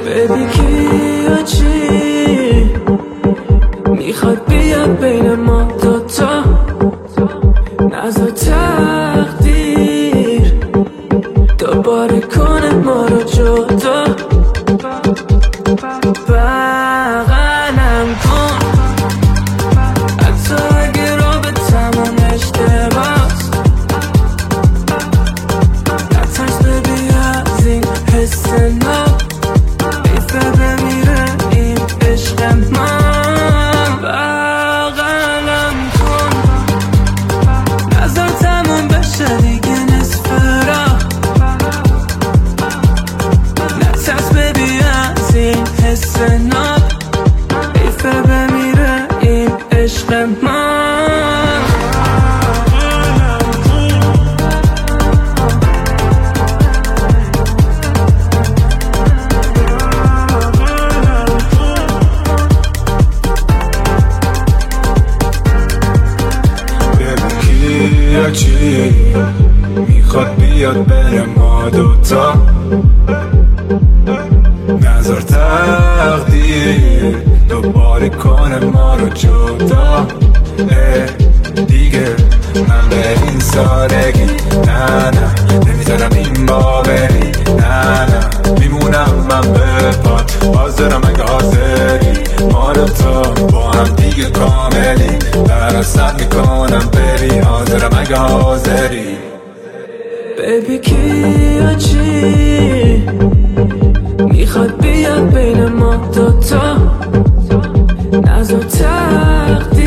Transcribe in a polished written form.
ببی کی چی میخواد بیاد بین ما دوتا، نذار تقدیر دوباره کنه ما رو جدا. بغلم کن حتی اگه رابطمون اشتباهست، نترس ببی از این حس ناب ایفه بمیره این عشق ما. بغلم کن نذار تموم بشه دیگه نصف راه، نترس ببی از این حس ناب ایفه بمیره این عشق ما. چی میخواد بیاد بین ما دوتا، نذار تقدیر دوباره کنه ما رو جدا. دیگه من به این سادگی نه نمیذارم این باوری، نه میمونم من به پات، حاضرم اگه حاضری ما دوتا با هم دیگه کاملی، درستت میکنم بری، حاضرم اگه حاضری. ببی کی چی میخواد بیاد بین ما دوتا، نذار تقدیر